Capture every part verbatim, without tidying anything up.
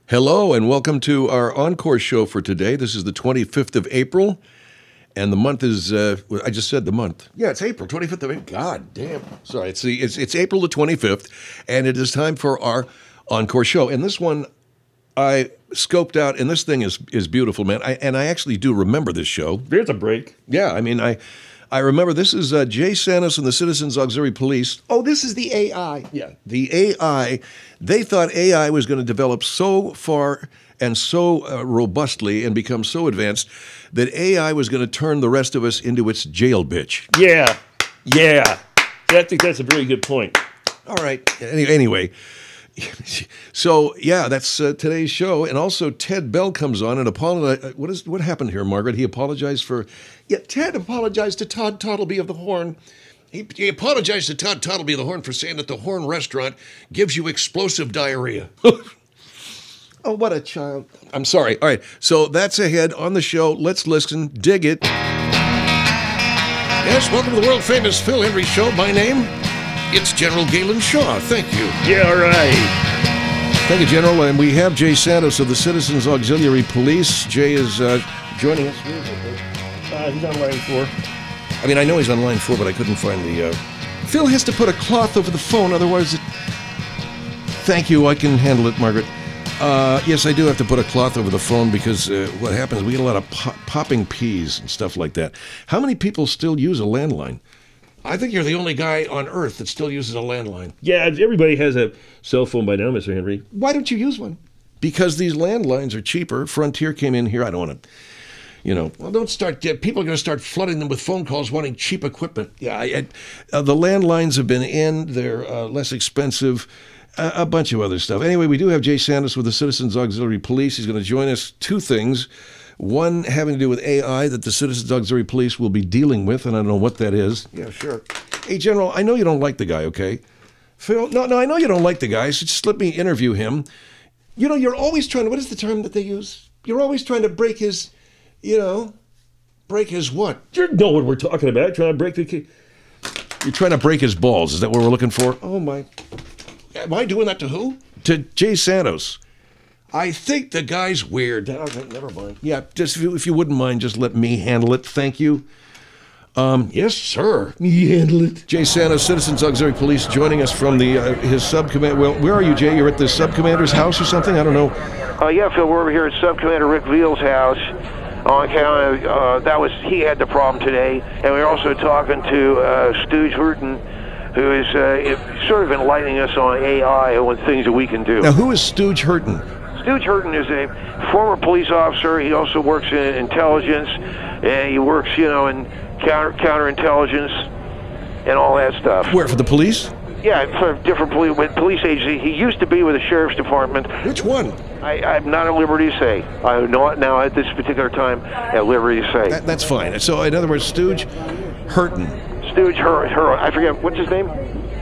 Hello and welcome to our encore show for today. This is the twenty-fifth of April, and the month is, uh, I just said the month. Yeah, it's April, twenty-fifth of April. God damn. Sorry, it's, the, it's, it's April the twenty-fifth, and it is time for our encore show. And this one I scoped out, and this thing is is beautiful, man. I, and I actually do remember this show. There's a break. Yeah, I mean, I I remember this is uh, Jay Santos and the Citizens Auxiliary Police. Oh, this is the A I. Yeah, the A I. They thought A I was going to develop so far and so uh, robustly and become so advanced that A I was going to turn the rest of us into its jail bitch. Yeah, yeah. I think that's a very good point. All right. Any, anyway, so yeah, that's uh, today's show, and also Ted Bell comes on and apologized. What is what happened here, Margaret? He apologized for. Yeah, Ted apologized to Todd Tottleby of the Horn. He, he apologized to Todd Tottleby of the Horn for saying that the Horn restaurant gives you explosive diarrhea. Oh, what a child! I'm sorry. All right, so that's ahead on the show. Let's listen. Dig it. Yes, welcome to the world famous Phil Hendrie Show. My name. It's General Galen Shaw. Thank you. Yeah, all right. Thank you, General. And we have Jay Santos of the Citizens Auxiliary Police. Jay is uh, joining us. Uh, he's on line four. I mean, I know he's on line four, but I couldn't find the... Uh... Phil has to put a cloth over the phone, otherwise it... Thank you. I can handle it, Margaret. Uh, yes, I do have to put a cloth over the phone because uh, what happens, we get a lot of pop- popping peas and stuff like that. How many people still use a landline? I think you're the only guy on Earth that still uses a landline. Yeah, everybody has a cell phone by now, Mister Henry. Why don't you use one? Because these landlines are cheaper. Frontier came in here. I don't want to, you know. Well, don't start. People are going to start flooding them with phone calls wanting cheap equipment. Yeah, I, I, uh, the landlines have been in. They're uh, less expensive. Uh, a bunch of other stuff. Anyway, we do have Jay Santos with the Citizens Auxiliary Police. He's going to join us. Two things. One having to do with A I that the Citizens Auxiliary Police will be dealing with, and I don't know what that is. Yeah, sure. Hey, General, I know you don't like the guy, okay? Phil, no, no, I know you don't like the guy, so just let me interview him. You know, you're always trying to, what is the term that they use? You're always trying to break his, you know, break his what? You know what we're talking about, trying to break the key. You're trying to break his balls, is that what we're looking for? Oh, my. Am I doing that to who? To Jay Santos. I think the guy's weird. Okay, never mind. Yeah, just if you, if you wouldn't mind, just let me handle it. Thank you. Um, yes, sir. Me handle it. Jay Santos, Citizens Auxiliary Police, joining us from the uh, his sub-command. Well, where are you, Jay? You're at the sub-commander's house or something? I don't know. Uh, yeah, Phil, we're over here at Sub-Commander Rick Veal's house. On account of, uh, that was, he had the problem today. And we we're also talking to uh, Stooge Hurton, who is uh, sort of enlightening us on A I and things that we can do. Now, who is Stooge Hurton? Stooge Hurton is a former police officer. He also works in intelligence, and he works, you know, in counter counterintelligence and all that stuff. Where, for the police? Yeah, for different police police agencies. He used to be with the sheriff's department. Which one? I, I'm not at liberty to say. I'm not now at this particular time at liberty to say. That, that's fine. So, in other words, Stooge Hurton. Stooge Hur, Hur, I forget what's his name.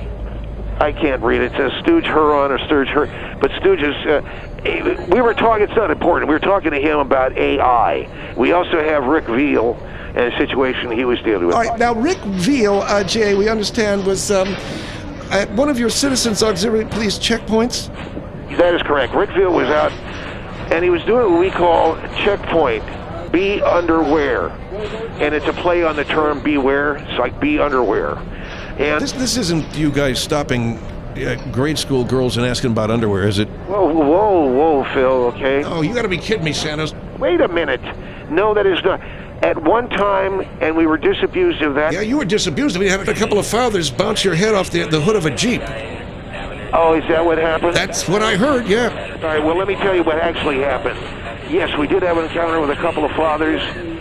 I can't read it. It says Stooge Huron or Stooge Hur, but Stooge is. Uh, we were talking. It's not important. We were talking to him about A I. We also have Rick Veal and a situation he was dealing with. All right, now Rick Veal, uh, Jay, we understand was um, at one of your Citizens Auxiliary Police checkpoints. That is correct. Rick Veal was out, and he was doing what we call checkpoint. Be underwear, and it's a play on the term beware. It's like be underwear. And this this isn't you guys stopping uh, grade school girls and asking about underwear, is it? Whoa, whoa, whoa, Phil. Okay. Oh, you got to be kidding me, Santos. Wait a minute. No, that is not. At one time, and we were disabused of that. Yeah, you were disabused of it. You had a couple of fathers bounce your head off the the hood of a Jeep. Oh, is that what happened? That's what I heard. Yeah. All right. Well, let me tell you what actually happened. Yes, we did have an encounter with a couple of fathers.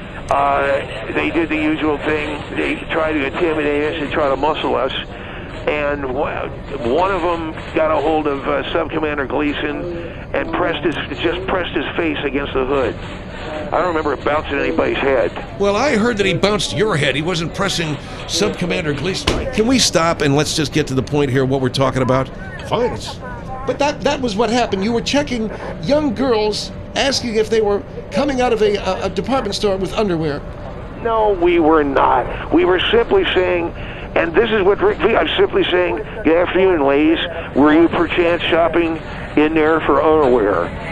Uh, they did the usual thing. They tried to intimidate us and try to muscle us. And one of them got a hold of uh, Sub-Commander Gleason and pressed his just pressed his face against the hood. I don't remember it bouncing anybody's head. Well, I heard that he bounced your head. He wasn't pressing Sub-Commander Gleason. Can we stop and let's just get to the point here, what we're talking about? Fine. But that, that was what happened. You were checking young girls, asking if they were coming out of a, a, a department store with underwear. No, we were not. We were simply saying, and this is what Rick V, I'm simply saying, good afternoon, ladies. Were you perchance shopping in there for underwear?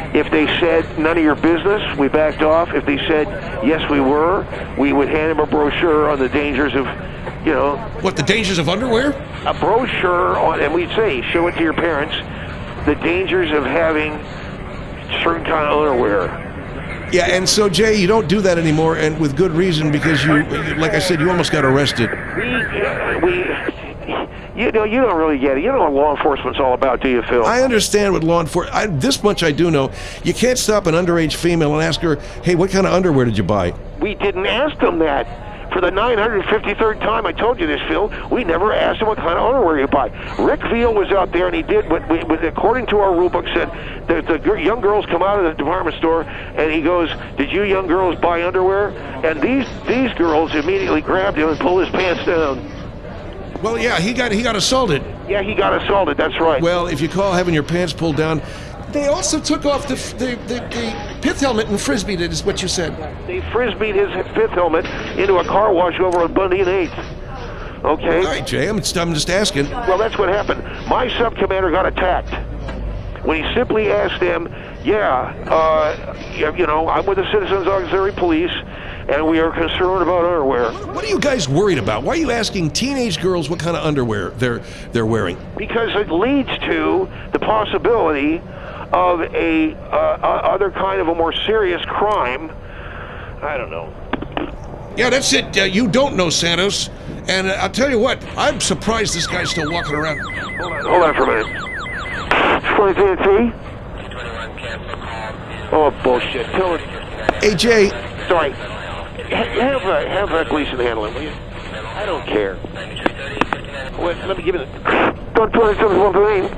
If they said none of your business, we backed off. If they said yes, we were, we would hand them a brochure on the dangers of, you know, What, the dangers of underwear? a brochure on, and we'd say, show it to your parents, the dangers of having certain kind of underwear. Yeah, and so, Jay, you don't do that anymore, and with good reason, because you, like I said, you almost got arrested. We, uh, we, you know, you don't really get it. You know what law enforcement's all about, do you, Phil? I understand what law enforcement, this much I do know. You can't stop an underage female and ask her, hey, what kind of underwear did you buy? We didn't ask them that. For the nine hundred fifty-third time I told you this, Phil, we never asked him what kind of underwear you buy. Rick Veal was out there, and he did what, we, what according to our rule book, said the, the gr- young girls come out of the department store, and he goes, did you young girls buy underwear? And these these girls immediately grabbed him and pulled his pants down. Well, yeah, he got he got assaulted. Yeah, he got assaulted, that's right. Well, if you call having your pants pulled down, they also took off the the, the, the pith helmet and frisbeed it, is what you said. They frisbeed his fifth helmet into a car wash over on Bundy and eighth. Okay? All right, Jay, I'm, I'm just asking. Well, that's what happened. My sub-commander got attacked when he simply asked them, yeah, uh, you you know, I'm with the Citizens Auxiliary Police, and we are concerned about underwear. What are you guys worried about? Why are you asking teenage girls what kind of underwear they're they're wearing? Because it leads to the possibility of a uh, other kind of a more serious crime. I don't know. Yeah, that's it. Uh, you don't know Santos, and uh, I'll tell you what. I'm surprised this guy's still walking around. Hold on, hold on for a minute. twenty-two T? Oh, bullshit. Tell it. Hey, Jay. Sorry. Ha- Have uh, have uh, Gleason handle it, will you? I don't care. Wait, let me give it. twenty-seven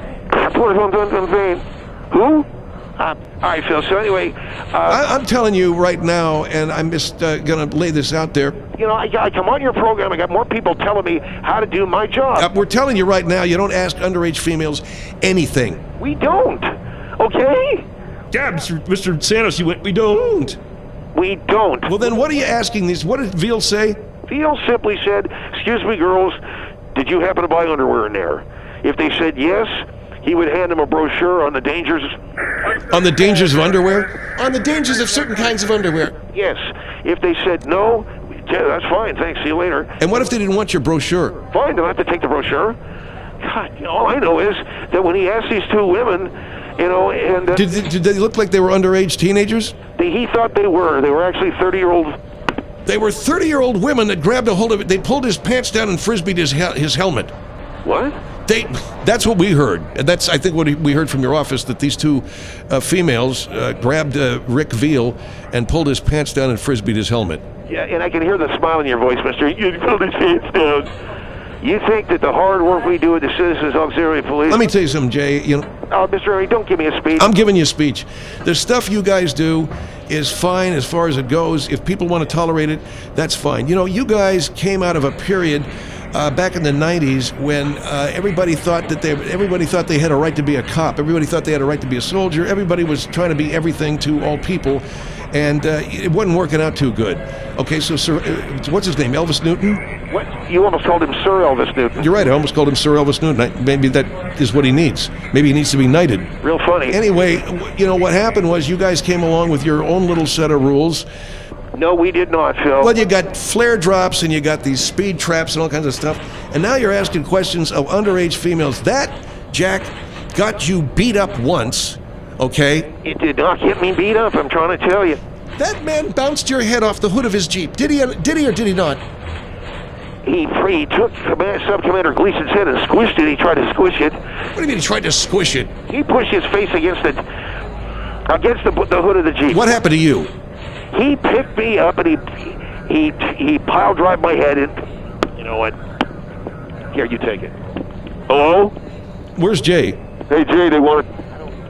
twenty-seven Who? Uh, all right, Phil. So anyway, uh, I, I'm telling you right now, and I'm just uh, going to lay this out there. you know, I, I come on your program. I got more people telling me how to do my job. Uh, we're telling you right now, you don't ask underage females anything. We don't. Okay? Yeah, Mister Mister Santos, you went, we don't. We don't. Well, then what are you asking these? What did Veal say? Theo simply said, excuse me, girls, did you happen to buy underwear in there? If they said yes, he would hand them a brochure on the dangers. On the dangers of underwear? On the dangers of certain kinds of underwear. Yes. If they said no, yeah, that's fine. Thanks. See you later. And what if they didn't want your brochure? Fine. They'll have to take the brochure. God, all I know is that when he asked these two women, you know, and uh, Did, they- did they look like they were underage teenagers? they, he thought they were. They were actually thirty-year-old. They were thirty-year-old women that grabbed a hold of it. They pulled his pants down and frisbeed his hel- his helmet. What? They, that's what we heard. And that's, I think, what we heard from your office, that these two uh, females uh, grabbed uh, Rick Veal and pulled his pants down and frisbeed his helmet. Yeah, and I can hear the smile in your voice, mister. You pulled his pants down. You think that the hard work we do at the Citizens Auxiliary Police... Let me tell you something, Jay. You know, Oh, Mister Ernie, don't give me a speech. I'm giving you a speech. The stuff you guys do is fine as far as it goes. If people want to tolerate it, that's fine. You know, you guys came out of a period uh, back in the nineties when uh, everybody thought that they everybody thought they had a right to be a cop. Everybody thought they had a right to be a soldier. Everybody was trying to be everything to all people, and uh, it wasn't working out too good. Okay, so Sir, uh, what's his name? Elvis Newton? What? You almost called him Sir Elvis Newton. You're right. I almost called him Sir Elvis Newton. I, maybe that is what he needs. Maybe he needs to be knighted. Real funny. Anyway, w- you know, what happened was you guys came along with your own little set of rules. No, we did not, Phil. Well, you got flare drops and you got these speed traps and all kinds of stuff. And now you're asking questions of underage females. That, Jack, got you beat up once, okay? It did not get me beat up, I'm trying to tell you. That man bounced your head off the hood of his Jeep. Did he, did he or did he not? He, he took Command, Sub-Commander Gleason's head and squished it. He tried to squish it. What do you mean he tried to squish it? He pushed his face against it, against the, the hood of the Jeep. What happened to you? He picked me up and he he he pile drive my head in. You know what? Here, you take it. Hello? Where's Jay? Hey, Jay, they want to...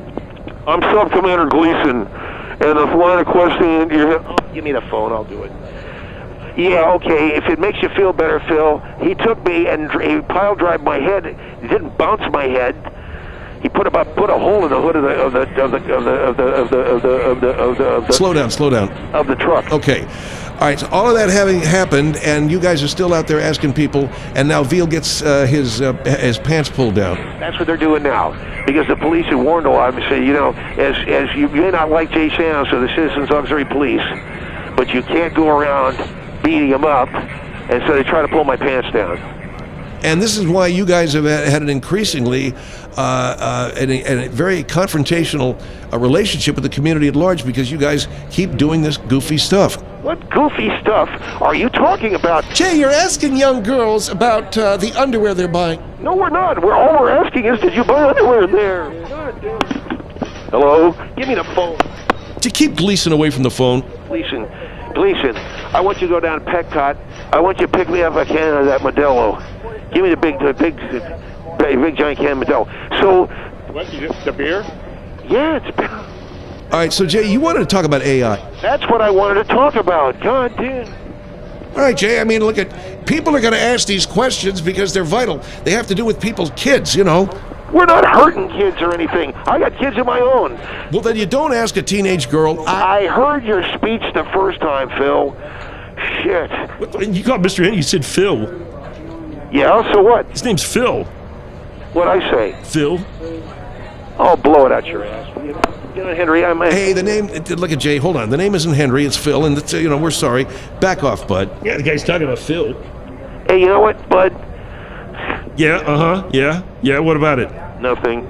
I'm Sub-Commander Gleason, and the line of questioning... You're... Oh, give me the phone, I'll do it. Yeah, okay, if it makes you feel better, Phil, he took me and dr- he pile drive my head. He didn't bounce my head. He put about put a hole in the hood of the of the of the of the of the of the of the of the of the, of the Slow down, slow down. of the truck. Okay. All right, so all of that having happened, and you guys are still out there asking people, and now Veal gets uh, his uh, his pants pulled down. That's what they're doing now, because the police have warned a lot of them. Say, you know, as as you may not like Jay Santos or the Citizens Auxiliary Police, but you can't go around beating them up, and so they try to pull my pants down. And this is why you guys have had an increasingly uh, uh, and a, and a very confrontational uh, relationship with the community at large, because you guys keep doing this goofy stuff. What goofy stuff are you talking about? Jay, you're asking young girls about uh, the underwear they're buying. No, we're not. We're all we're asking is, did you buy underwear in there? God damn. Hello? Give me the phone. To keep Gleason away from the phone. Gleason, Gleason, I want you to go down to Petcott. I want you to pick me up a can of that Modelo. Give me the big, the big, big, big giant can of Modelo. So, What, you, the beer? yeah, it's. All right, so Jay, you wanted to talk about A I. That's what I wanted to talk about. God damn. All right, Jay, I mean, look at, people are going to ask these questions because they're vital. They have to do with people's kids, you know. We're not hurting kids or anything. I got kids of my own. Well, then you don't ask a teenage girl. I, I heard your speech the first time, Phil. Shit. What, you called Mister Henry, you said Phil. Yeah, so what? His name's Phil. What'd I say? Phil? Oh, blow it out your ass. You know, Henry, I'm a... hey, the name, look at Jay, hold on. The name isn't Henry, it's Phil, and, it's, you know, we're sorry. Back off, bud. Yeah, the guy's talking about Phil. Hey, you know what, bud? Yeah, uh-huh, yeah. Yeah, what about it? Nothing.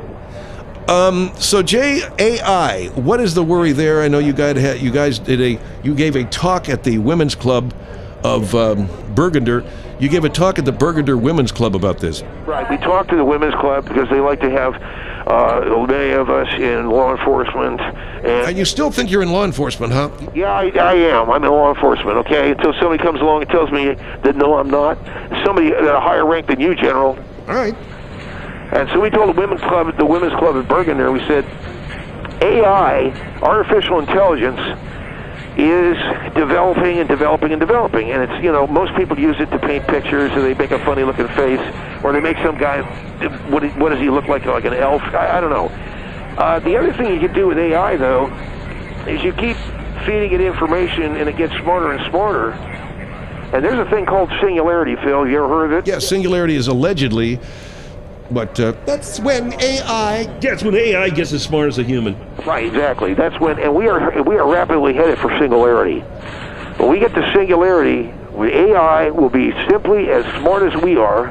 So Jay, A I, what is the worry there? I know you guys had, you guys did a, you gave a talk at the Women's Club of um, Burgunder. You gave a talk at the Burgunder Women's Club about this. Right, we talked to the Women's Club because they like to have uh, many of us in law enforcement. And, And you still think you're in law enforcement, huh? yeah, I, I am. I'm in law enforcement, okay? Until somebody comes along and tells me that no, I'm not. Somebody at a higher rank than you, General. All right. And so we told the Women's Club, the Women's Club at Burgunder, we said, A I, artificial intelligence, is developing and developing and developing. And it's, you know, most people use it to paint pictures, or they make a funny looking face, or they make some guy, what, what does he look like, like an elf? I, I don't know. Uh, the other thing you can do with A I, though, is you keep feeding it information and it gets smarter and smarter. And there's a thing called singularity, Phil. You ever heard of it? Yeah, singularity is allegedly, but uh, that's when A I. Yeah, it's when A I gets as smart as a human. Right, exactly. That's when, and we are we are rapidly headed for singularity. When we get to singularity, A I will be simply as smart as we are.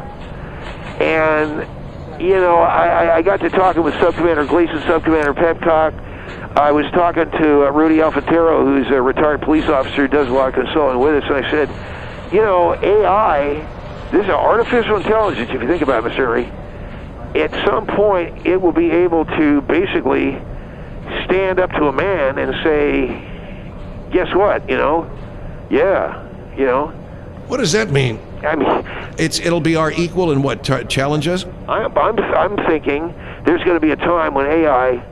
And you know, I, I got to talking with Subcommander Gleason, Subcommander Petcock. I was talking to uh, Rudy Alfatero, who's a retired police officer who does a lot of consulting with us, and I said, you know, A I, this is artificial intelligence, if you think about it, Mister Henry. At some point, it will be able to basically stand up to a man and say, guess what, you know? Yeah, you know? What does that mean? I mean, It's it'll be our equal in what t- challenge I'm, I'm, I'm thinking there's going to be a time when A I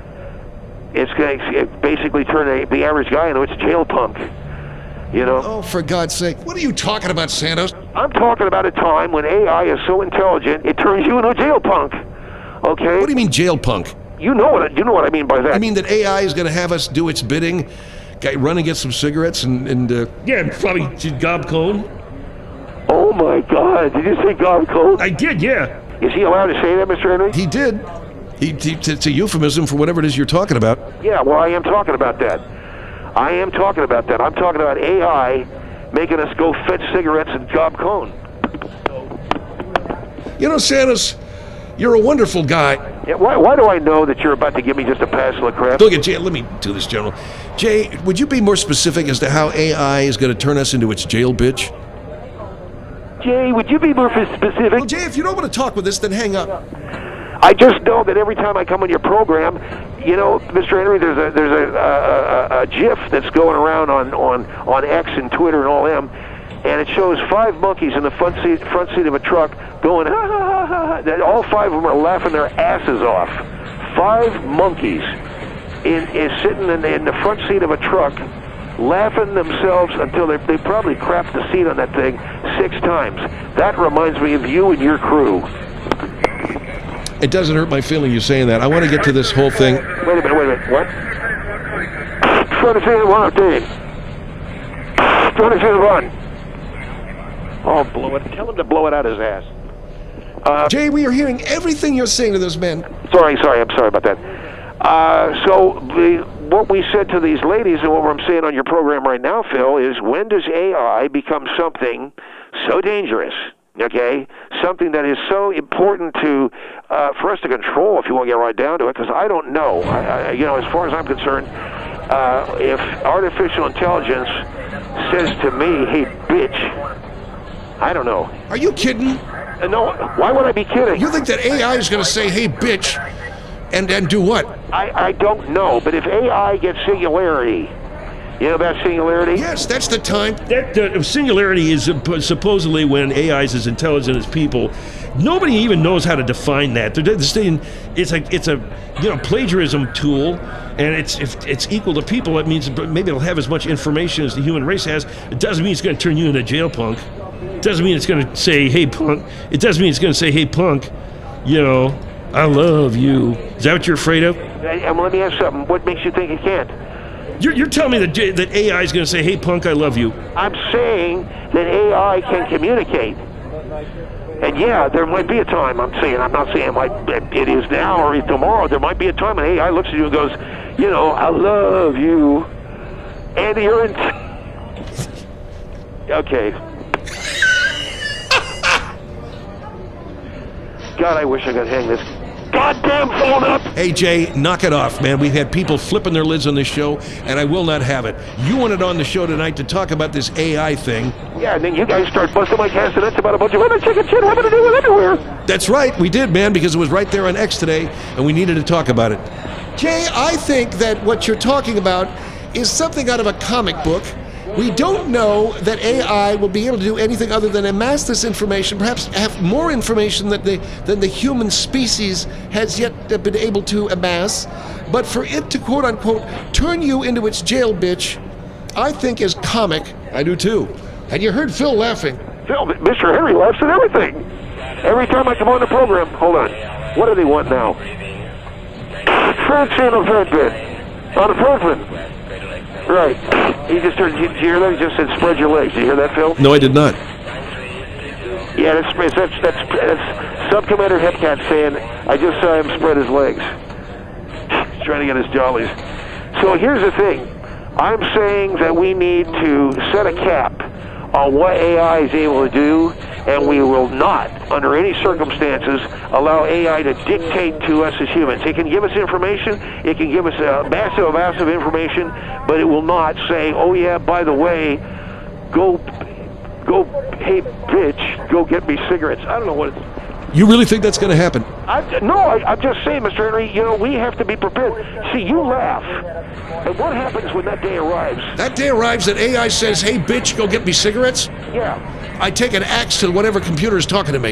is going to basically turn a, the average guy into its jail punk, you know? Oh, for God's sake! What are you talking about, Santos? I'm talking about a time when A I is so intelligent it turns you into a jail punk. Okay? What do you mean jail punk? You know what I, you know what I mean by that. I mean that A I is going to have us do its bidding, guy run and get some cigarettes and and. Uh, Yeah, probably did Gob Cone. oh my God! Did you say God cold? I did, yeah. Is he allowed to say that, Mister Henry? he did. He, he it's a euphemism for whatever it is you're talking about. Yeah. Well, I am talking about that. I am talking about that. I'm talking about A I making us go fetch cigarettes and gob cone. You know, Santos, you're a wonderful guy. Yeah, why, why do I know that you're about to give me just a pass of crap? Look at Jay. Let me do this, General. Jay, would you be more specific as to how A I is going to turn us into its jail bitch? Jay, would you be more specific? Well, Jay, if you don't want to talk with us, then hang up. I just know that every time I come on your program, you know, Mister Henry, there's a there's a, a, a, a GIF that's going around on, on, on X and Twitter and all them, and it shows five monkeys in the front seat front seat of a truck going, ha ha ha ha ha. That all five of them are laughing their asses off. Five monkeys in, is sitting in the, in the front seat of a truck, laughing themselves until they they probably crapped the seat on that thing six times. That reminds me of you and your crew. It doesn't hurt my feeling you saying that. I want to get to this whole thing. Wait a minute, wait a minute. What? Trying to see the one update. Trying to see the one. Oh, blow it. Tell him to blow it out his ass. Uh, Jay, we are hearing everything you're saying to this man. sorry, sorry, I'm sorry about that. Uh, so the, what we said to these ladies and what I'm saying on your program right now, Phil, is when does A I become something so dangerous, okay, something that is so important to uh, for us to control, if you want to get right down to it, because I don't know. I, I, you know, as far as I'm concerned, uh, if artificial intelligence says to me, hey, bitch, I don't know. Are you kidding? Uh, no, why would I be kidding? You think that A I is going to say, hey, bitch, and, and do what? I, I don't know, but if A I gets singularity, you know about singularity? Yes, that's the time. That uh, singularity is uh, supposedly when A I is as intelligent as people. Nobody even knows how to define that. They're just saying it's a it's a you know plagiarism tool, and it's if it's equal to people. That means maybe it'll have as much information as the human race has. It doesn't mean it's going to turn you into a jail punk. It doesn't mean it's going to say, hey, punk. It doesn't mean it's going to say, hey, punk, you know, I love you. Is that what you're afraid of? And and let me ask something. What makes you think it can't? You're, you're telling me that, J- that A I is going to say, hey, punk, I love you. I'm saying that A I can communicate. And yeah, there might be a time, I'm saying, I'm not saying like it is now or tomorrow. There might be a time when A I looks at you and goes, you know, I love you. Andy, you're in... Okay. God, I wish I could hang this goddamn phone up. Hey, Jay, knock it off, man. We've had people flipping their lids on this show, and I will not have it. You wanted on the show tonight to talk about this A I thing. Yeah, and then you guys start busting my castanets about a bunch of other chicken shit having to do with underwear. That's right, we did, man, because it was right there on X today, and we needed to talk about it. Jay, I think that what you're talking about is something out of a comic book. We don't know that A I will be able to do anything other than amass this information, perhaps have more information that the, than the human species has yet been able to amass. But for it to, quote unquote, turn you into its jail bitch, I think is comic. I do too. Had you heard Phil laughing? Phil, Mister Henry laughs at everything. Every time I come on the program, hold on. What do they want now? Transcendental bit on the Franklin. Right. He just heard, did you hear that? He just said, spread your legs. Did you hear that, Phil? No, I did not. Yeah, that's that's that's, that's Sub-Commander Hepcat saying, I just saw him spread his legs. He's trying to get his jollies. So here's the thing. I'm saying that we need to set a cap on what A I is able to do, and we will not, under any circumstances, allow A I to dictate to us as humans. It can give us information, it can give us a massive, massive information, but it will not say, oh yeah, by the way, go, go, hey bitch, go get me cigarettes. I don't know what it's... You really think that's going to happen? I, no, I, I'm just saying, Mister Henry, you know, we have to be prepared. See, you laugh. And what happens when that day arrives? That day arrives that A I says, hey, bitch, go get me cigarettes? Yeah. I take an axe to whatever computer is talking to me.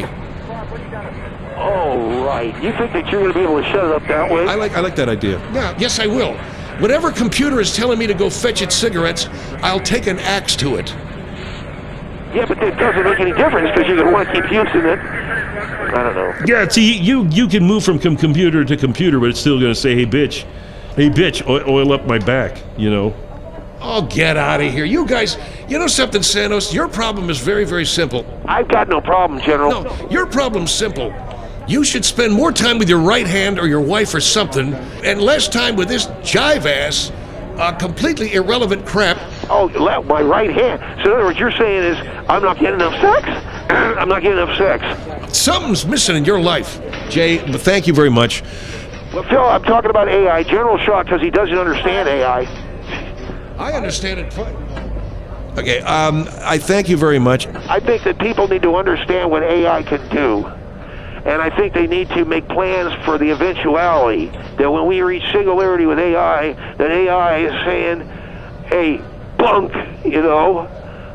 Oh, right. You think that you're going to be able to shut it up that way? I like I like that idea. Yeah, yes, I will. Whatever computer is telling me to go fetch its cigarettes, I'll take an axe to it. Yeah, but that doesn't make any difference because you're going to want to keep using it. I don't know. Yeah, see, you you can move from com- computer to computer, but it's still going to say, hey, bitch, hey, bitch, oil, oil up my back, you know? Oh, get out of here. You guys, you know something, Santos? Your problem is very, very simple. I've got no problem, General. No, your problem's simple. You should spend more time with your right hand or your wife or something, and less time with this jive-ass, uh, completely irrelevant crap. Oh, my right hand. So in other words, you're saying is, I'm not getting enough sex? I'm not getting enough sex. Something's missing in your life. Jay, thank you very much. Well, Phil, I'm talking about A I. General shocked because he doesn't understand A I. I understand it fine. Okay, um, I thank you very much. I think that people need to understand what A I can do. And I think they need to make plans for the eventuality that when we reach singularity with A I, that A I is saying, hey, bunk, you know?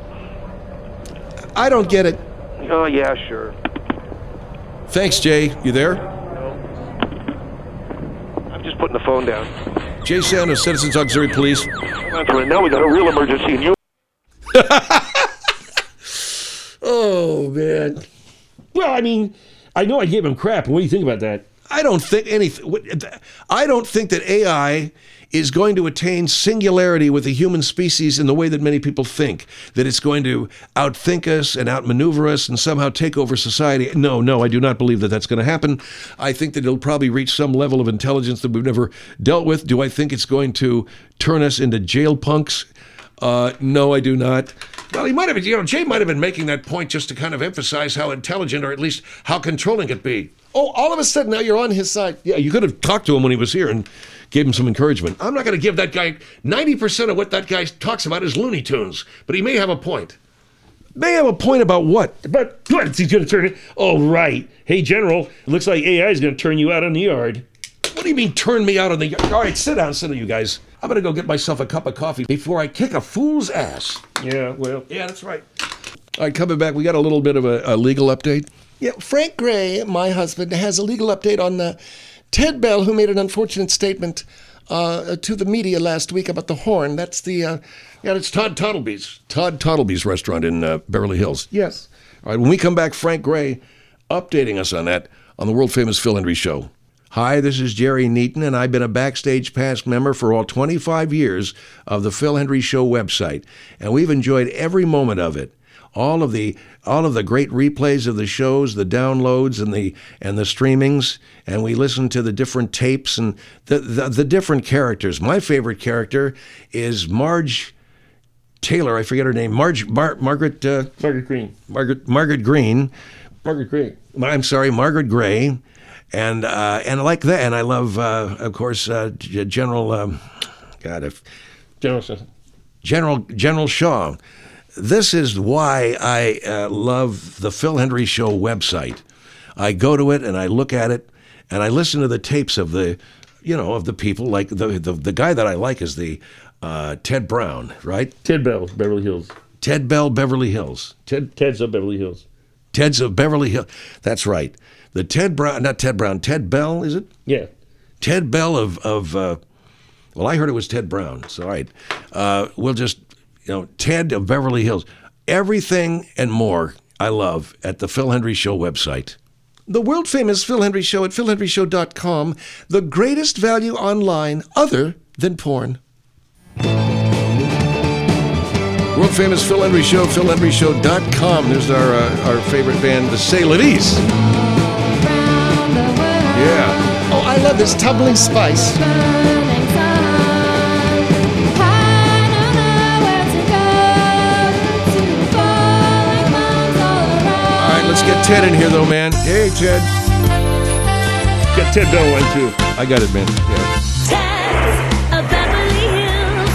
I don't get it. Oh, yeah, sure. Thanks, Jay. You there? I'm just putting the phone down. Jay Santos, Citizens Auxiliary Police. Now we got a real emergency and you... Oh, man. Well, I mean, I know I gave him crap. What do you think about that? I don't think anything. I don't think that A I is going to attain singularity with the human species in the way that many people think, that it's going to outthink us and outmaneuver us and somehow take over society. No, no, I do not believe that that's going to happen. I think that it'll probably reach some level of intelligence that we've never dealt with. Do I think it's going to turn us into jail punks? Uh, no, I do not. Well, he might have been, you know, Jay might have been making that point just to kind of emphasize how intelligent or at least how controlling it be. Oh, all of a sudden now you're on his side. Yeah, you could have talked to him when he was here and gave him some encouragement. I'm not going to give that guy, ninety percent of what that guy talks about is Looney Tunes, but he may have a point. May have a point about what? But what? He's going to turn it. Oh, right. Hey, General, it looks like A I is going to turn you out on the yard. What do you mean turn me out on the yard? All right, sit down, sit down, you guys. I'm going to go get myself a cup of coffee before I kick a fool's ass. Yeah, well. Yeah, that's right. All right, coming back, we got a little bit of a, a legal update. Yeah, Frank Gray, my husband, has a legal update on uh, Ted Bell, who made an unfortunate statement uh, to the media last week about the horn. That's the... Uh, yeah, it's Todd Tottleby's. Todd Tottleby's restaurant in uh, Beverly Hills. Yes. All right, when we come back, Frank Gray updating us on that on the world-famous Phil Hendrie Show. Hi, this is Jerry Neaton, and I've been a Backstage Pass member for all twenty-five years of the Phil Hendrie Show website, and we've enjoyed every moment of it. All of the all of the great replays of the shows, the downloads, and the and the streamings, and we listen to the different tapes and the the, the different characters. My favorite character is Marge Taylor. I forget her name. Marge Mar, Margaret uh, Margaret Green. Margaret Margaret Green. Margaret Gray. I'm sorry, Margaret Gray. And uh, and I like that, and I love, uh, of course, uh, G- General, um, God, if General Shaw. General General Shaw. This is why I uh, love the Phil Hendrie Show website. I go to it and I look at it, and I listen to the tapes of the, you know, of the people. Like the the, the guy that I like is the uh, Ted Brown, right? Ted Bell, Beverly Hills. Ted Bell, Beverly Hills. Ted Ted's of Beverly Hills. Ted's of Beverly Hills. That's right. The Ted Brown, not Ted Brown, Ted Bell, is it? Yeah. Ted Bell of, of uh, well, I heard it was Ted Brown. So, all right. Uh, we'll just, you know, Ted of Beverly Hills. Everything and more I love at the Phil Hendrie Show website. The world-famous Phil Hendrie Show at phil hendrie show dot com. The greatest value online other than porn. World-famous Phil Hendrie Show, phil hendrie show dot com. There's our, uh, our favorite band, the C'est La Vis. Yeah. oh, I love this Tumbling Spice. All right, let's get Ted in here, though, man. Hey, Ted. Got Ted Bell one, too. I got it, man. Yeah. Ted's of Beverly Hills.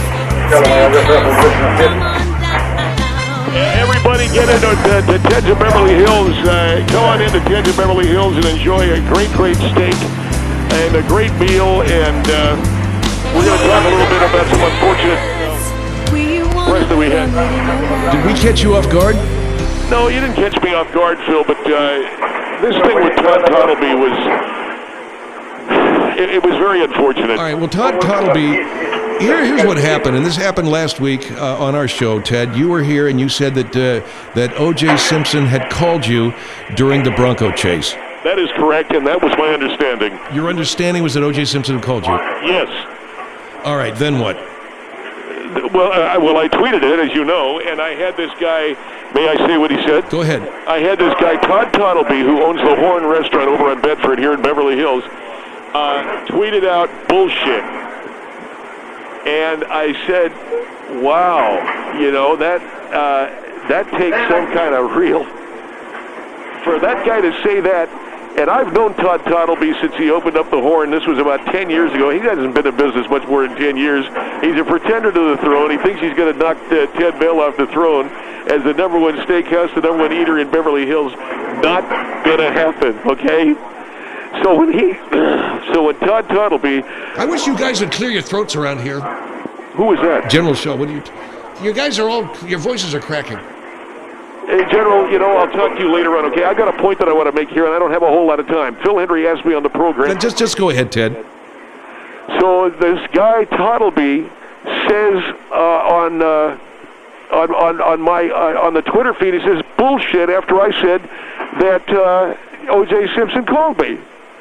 Everybody get into uh, the Ted's of Beverly Hills. Uh, go on into Ted's of Beverly Hills and enjoy a great, great steak and a great meal. And uh, we're going to talk a little bit about some unfortunate uh, rest that we had. Did we catch you off guard? No, you didn't catch me off guard, Phil, but uh, this thing with Todd Tottleby was, it, it was very unfortunate. All right, well, Todd Tottleby, here, here's what happened, and this happened last week uh, on our show, Ted. You were here, and you said that uh, that O J Simpson had called you during the Bronco chase. That is correct, and that was my understanding. Your understanding was that O J Simpson had called you? Yes. All right, then what? Well, uh, well, I tweeted it, as you know, and I had this guy, may I say what he said? Go ahead. I had this guy, Todd Tottleby, who owns the Horn Restaurant over on Bedford here in Beverly Hills, uh, tweeted out bullshit. And I said, wow, you know, that uh, that takes some kind of real, for that guy to say that. And I've known Todd Tottleby since he opened up the Horn. This was about ten years ago. He hasn't been in business much more than ten years. He's a pretender to the throne. He thinks he's going to knock uh, Ted Bell off the throne as the number one steakhouse, the number one eater in Beverly Hills. Not going to happen, okay? So when he, so when Todd Tottleby, I wish you guys would clear your throats around here. who was that? General Shaw, what do you... You guys are all... Your voices are cracking. Hey, General, you know, I'll talk to you later on, okay? I got a point that I want to make here, and I don't have a whole lot of time. Phil Hendrie asked me on the program. Then just, just go ahead, Ted. So this guy Tottleby says uh, on, uh, on on on my uh, on the Twitter feed, he says bullshit after I said that uh, O J Simpson called me.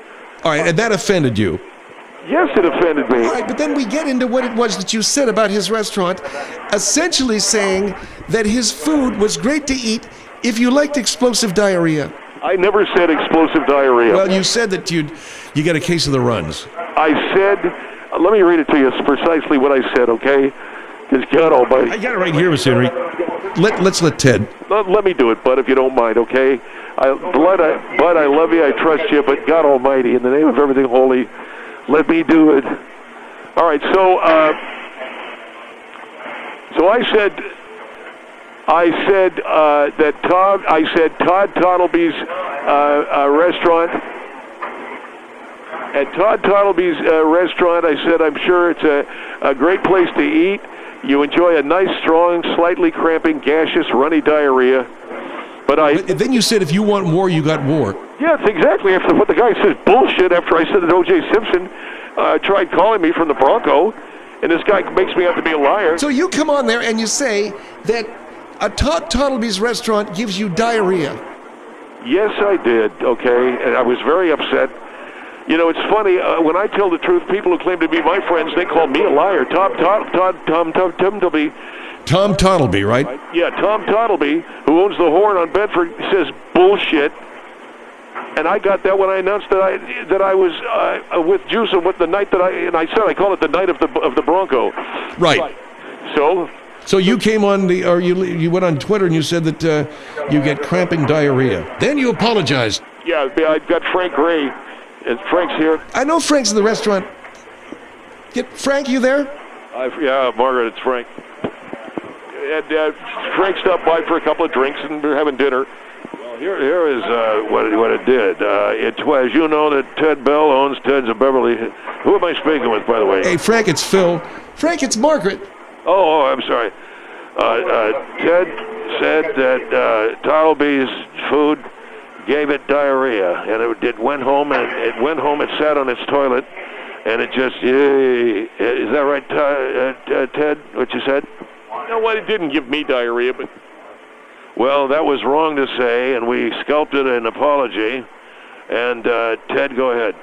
All right, and that offended you. Yes, it offended me. All right, but then we get into what it was that you said about his restaurant, essentially saying that his food was great to eat if you liked explosive diarrhea. I never said explosive diarrhea. Well, you said that you'd you got a case of the runs. I said, uh, let me read it to you. It's precisely what I said, okay? Because God almighty. I got it right here, Mister Henry. Let let's let Ted. Let, let me do it, Bud, if you don't mind, okay? I, Bud, I, Bud, I love you, I trust you, but God almighty, in the name of everything holy, let me do it. All right, so, uh, so I said, I said uh, that Todd, I said Todd Tottleby's uh, uh, restaurant, at Todd Tottleby's uh, restaurant, I said I'm sure it's a, a great place to eat. You enjoy a nice, strong, slightly cramping, gaseous, runny diarrhea. But I... But then you said if you want more, you got more. Yes, exactly. After what the guy says bullshit after I said that O J Simpson uh, tried calling me from the Bronco, and this guy makes me out to be a liar. So you come on there and you say that a Todd Tottleby's restaurant gives you diarrhea. Yes, I did, okay? And I was very upset. You know, it's funny, uh, when I tell the truth, people who claim to be my friends, they call me a liar. Tom, Tom, Todd, Tom, Tom, Tom, Tom, Tom Tottleby, right? yeah, Tom Tottleby, who owns the Horn on Bedford, says bullshit. And I got that when I announced that I that I was uh, with Juice with the night that I and I said I call it the night of the of the Bronco. Right. So. So you came on the, or you you went on Twitter and you said that uh, you get cramping diarrhea. Then you apologized. Yeah, I got Frank Gray. And Frank's here. I know Frank's in the restaurant. Get Frank, you there? Uh, yeah, Margaret, it's Frank. And uh, Frank stopped by for a couple of drinks, and we're having dinner. Well, here, here is uh, what it, what it did. Uh, it was, you know, that Ted Bell owns Ted's of Beverly. Who am I speaking with, by the way? Hey, Frank, it's Phil. Frank, it's Margaret. Oh, oh I'm sorry. Uh, uh, Ted said that uh, Tottleby's food gave it diarrhea, and it, it went home, and it went home, it sat on its toilet, and it just, yay. Is that right, uh, uh, Ted, what you said? No, well, it didn't give me diarrhea, but... Well, that was wrong to say, and we sculpted an apology, and uh, Ted, go ahead.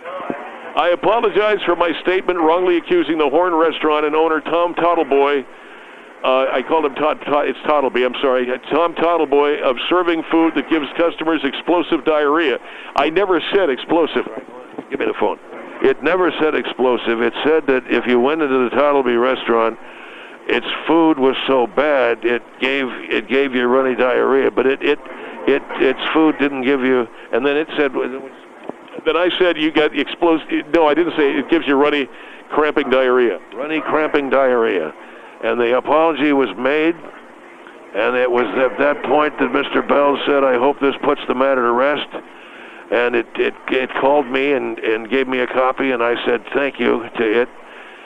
I apologize for my statement wrongly accusing the Horn restaurant and owner Tom Tottleboy, Uh, I called him Todd, Todd, it's Tottleby, I'm sorry, Tom Tottleboy, of serving food that gives customers explosive diarrhea. I never said explosive. Give me the phone. It never said explosive. It said that if you went into the Tottleby restaurant, its food was so bad it gave it gave you runny diarrhea. But it it it its food didn't give you. And then it said. Then I said you got explosive. No, I didn't say it gives you runny, cramping diarrhea. Runny, cramping diarrhea. And the apology was made, and it was at that point that Mister Bell said, I hope this puts the matter to rest. And it, it, it called me and, and gave me a copy, and I said thank you to it.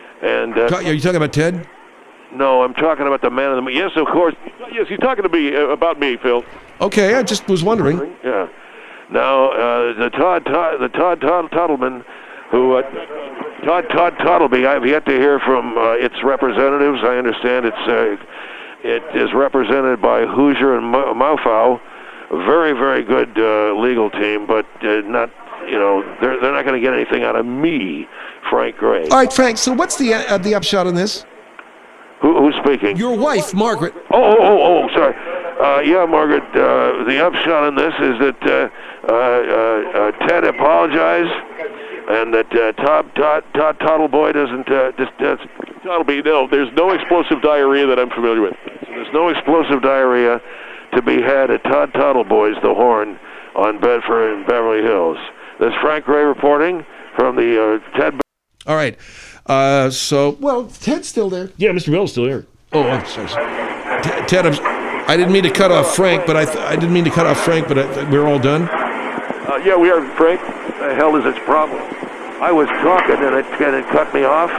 And uh, Are you talking about Ted? No, I'm talking about the man in the... Yes, of course. Yes, he's talking to me, uh, about me, Phil. Okay, I just was wondering. Yeah. Now, uh, the Todd, Todd the Todd, Todd Tottleman, who... Uh, Todd Todd Tottleby, I've yet to hear from uh, its representatives. I understand it's uh, it is represented by Hoosier and Maufau, a very very good uh, legal team, but uh, not you know they're they're not going to get anything out of me, Frank Gray. All right, Frank, so what's the uh, the upshot on this? Who, who's speaking? Your wife, Margaret. Oh oh oh, oh sorry. Uh, yeah, Margaret. Uh, the upshot on this is that uh, uh, uh, Ted apologized. And that uh, Todd, Todd, Todd Tottleboy doesn't uh, just uh, Tottleby. No, there's no explosive diarrhea that I'm familiar with. So there's no explosive diarrhea to be had at Todd Tottleboy's, the Horn, on Bedford and Beverly Hills. This is Frank Gray reporting from the uh, Ted. All right. Uh, so, Well, Ted's still there. Yeah, Mister Bell's still here. oh, I'm sorry. T- Ted, I'm, I didn't mean to cut off Frank, but I th- I didn't mean to cut off Frank, but I, we're all done. Uh, yeah, we are, Frank. The hell is its problem? I was talking and it, and it cut me off.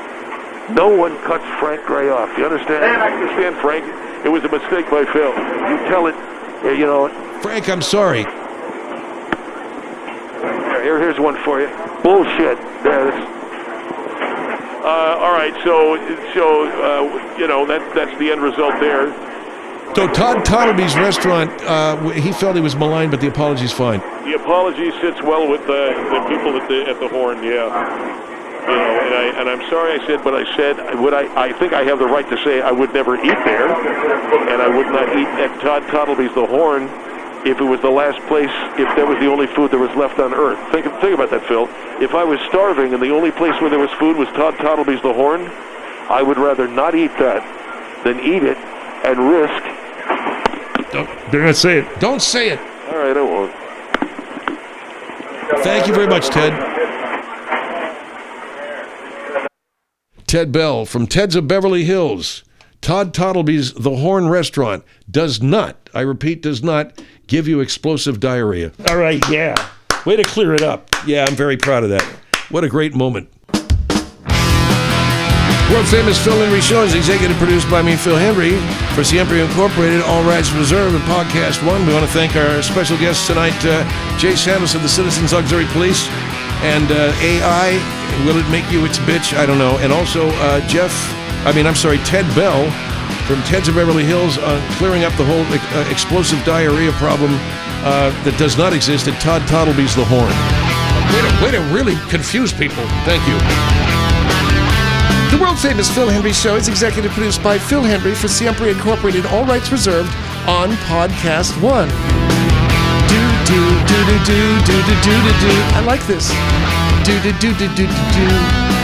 No one cuts Frank Gray off. You understand? I understand, Frank. It was a mistake by Phil. You tell it, uh, you know. Frank, I'm sorry. Here, here's one for you. Bullshit. There, this. Uh, all right, so so uh, you know that that's the end result there. So Todd Tottleby's restaurant, uh, he felt he was maligned, but the apology's fine. The apology sits well with the, the people at the at the Horn, yeah. You know, and I and I'm sorry I said what I said. Would I? I think I have the right to say I would never eat there, and I would not eat at Todd Tottleby's The Horn if it was the last place, if that was the only food there was left on earth. Think think about that, Phil. If I was starving and the only place where there was food was Todd Tottleby's The Horn, I would rather not eat that than eat it and risk. They're going to say it. Don't say it. All right, I won't. Thank you very much, Ted. Ted Bell from Ted's of Beverly Hills. Todd Tottleby's The Horn Restaurant does not, I repeat, does not give you explosive diarrhea. All right, yeah. Way to clear it up. Yeah, I'm very proud of that. What a great moment. World famous Phil Henry Show is executive produced by me, Phil Henry, for Siempre Incorporated, All Rights Reserved, and Podcast One. We want to thank our special guests tonight, uh, Jay Samus of the Citizens Auxiliary Police, and uh, A I, will it make you its bitch? I don't know. And also uh, Jeff, I mean, I'm sorry, Ted Bell from Ted's of Beverly Hills on clearing up the whole uh, explosive diarrhea problem uh, that does not exist at Todd Tottleby's The Horn. Way to, way to really confuse people. Thank you. The world-famous Phil Henry Show is executive produced by Phil Henry for Siempre Incorporated, all rights reserved, on Podcast One. Do, do, do, do, do, do, do, do, do, do. I like this. Do, do, do, do, do, do, do.